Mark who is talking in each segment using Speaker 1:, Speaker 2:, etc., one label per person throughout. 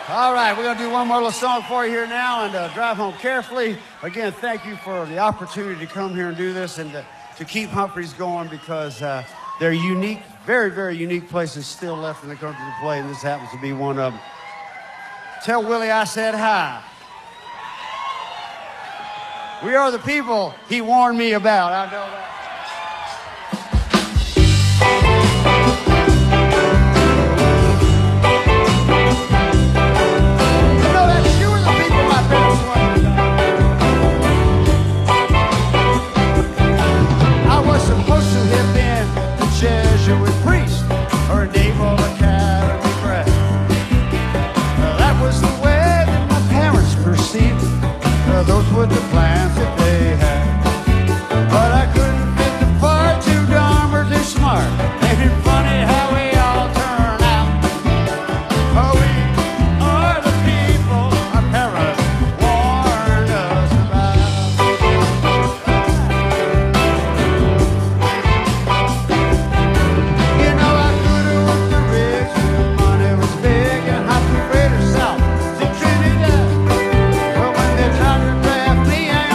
Speaker 1: All right, we're going to do one more little song for you here now and drive home carefully. Again, thank you for the opportunity to come here and do this and to keep Humphreys going because they're unique, very, very unique places still left in the country to play, and this happens to be one of them. Tell Willie I said hi. We are the people he warned me about. I know that. Jesuit priest or a naval academy grad. That was the way that my parents perceived those were the plans that they had. But I couldn't fit the part, too dumb or too smart. Ain't it funny how we all turn out? Oh, we are the people our parents warned us about. You know, I could have worked the rigs when money was big and hopped the freighter south to Trinidad. But when they tried to draft me, I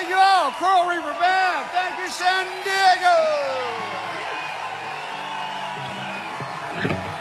Speaker 1: Thank you all. Coral Reaper Band. Thank you, San Diego.